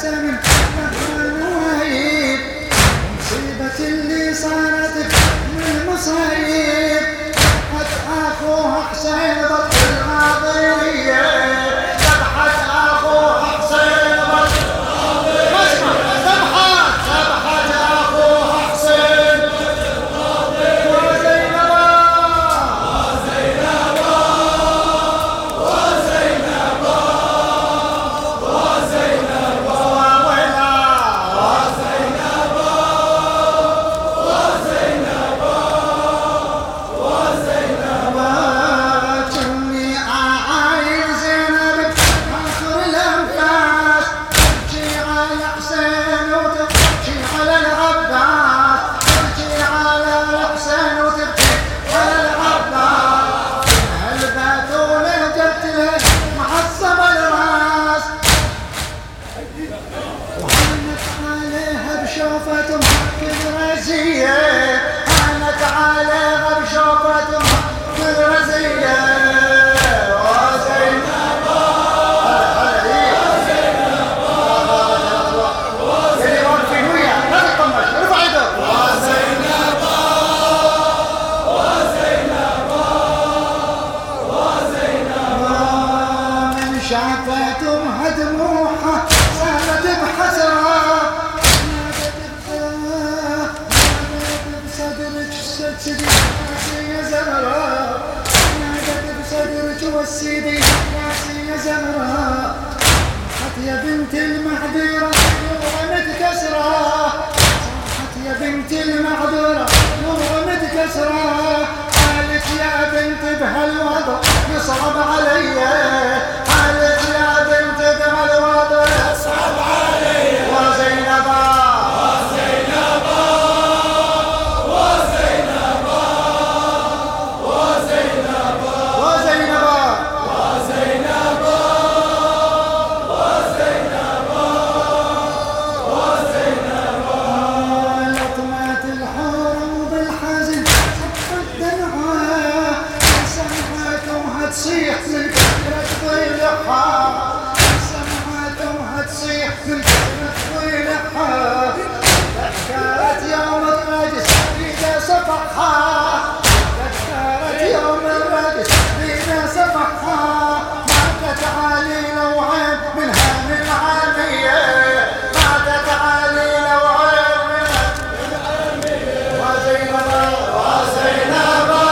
من نوايب مصيبة اللي صارت من مصايب ذبحت أخوها حسين بطل القاضية ذبحت أخوها حسين بطل القاضية ذبحت أخوها حسين شافتهم هدموها صارت بحسرة نادت بصدرك سدي يا زهرة نادت بصدرك والسيدي يا زهرة صاحت يا بنت المعذرة نورة متكسرة صاحت يا بنت المعذرة نورة متكسرة قالت يا بنت بهالوضع يصعب علي قالت يا بنت بهالوضع يصعب علي وزينبا وزينبا وزينبا وزينبا وزينبا وزينبا وزينبا وزينبا لطمة الحرم بالحزن صفت دمعها سمعتهم هتصيح من كثرة ضلعها سمعتهم هتصيح من كثرة ضلعها ذكرت يوم الرجس بيدا صفحها ذكرت يوم الرجس بيدا صفحها ماتت علي نوعين منها من عامية ماتت علي نوعين منها من عامية وزينبا وزينبا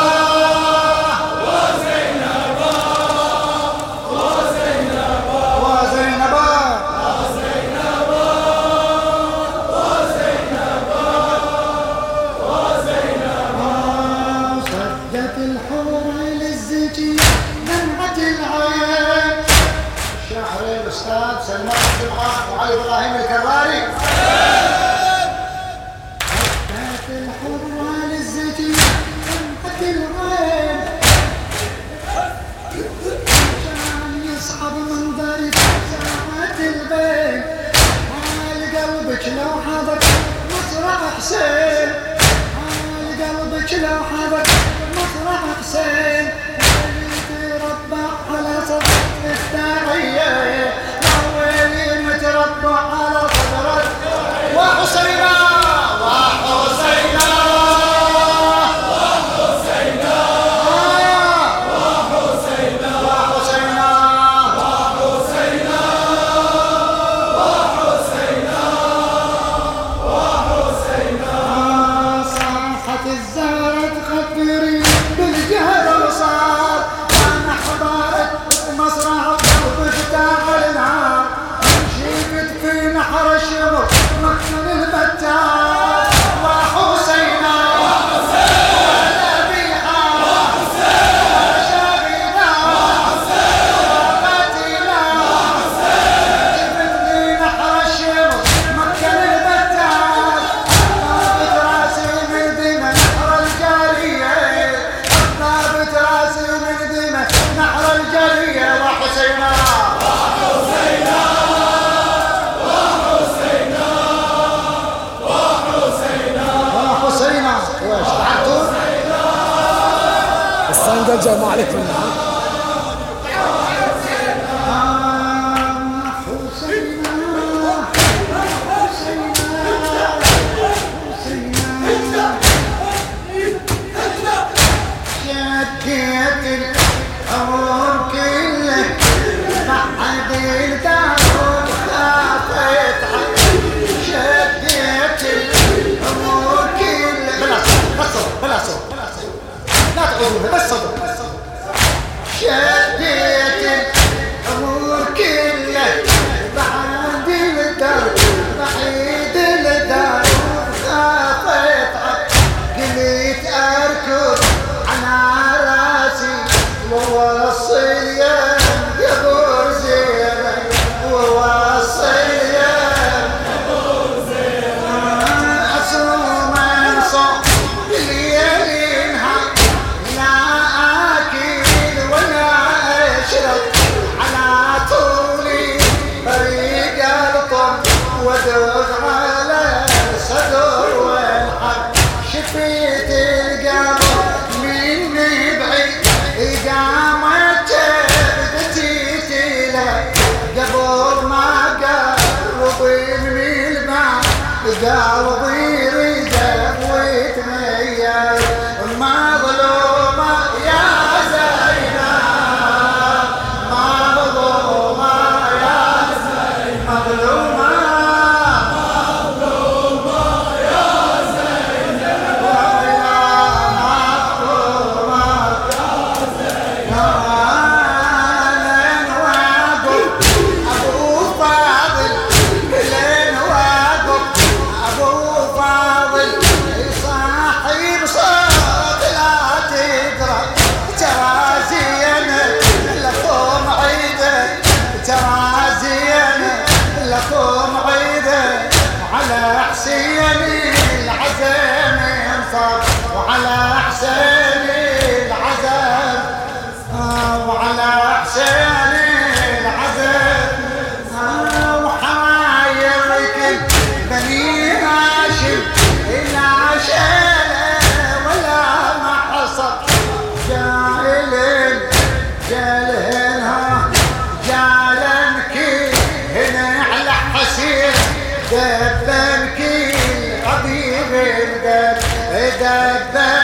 الأستاذ سلمان الجمعة وعلي إبراهيم الكراري حكت الحرة للزكي سمحت العين كان يصحب منظري ساعة البين حال قلبك لو حضك مطرح حسين حال قلبك لو حضك مطرح حسين تربع على صدر الداعية متربع على صدرك وحسينا وحسينا وحسينا وحسينا وحسينا وحسينا وحسينا وحسينا صاحت الزهرة تخبري بالجهل وصار انا حضارت مصرع قلبك تعالنا في نحر الشمر مكتب البتار وحسينا ونبيها وشاغينا وقاتلا جبت لي نحر الشمر مكتب البتار ضربت راسي من دمى نحر الجارية ضربت راسي من دمى نحر الجارية وحسينا الصندل جاي ما عليك منها حسينا قلبي يريدك ويتميز مظلومة يا زينب مظلومة يا زينب مظلومة يا زينب وعلى حسين العزم وعلى حسين العزم وحرايرك بني هاشم إلى شيله ولا ما حصل جالهن جالنكي هنا على حسين دبنكي حبيب الدب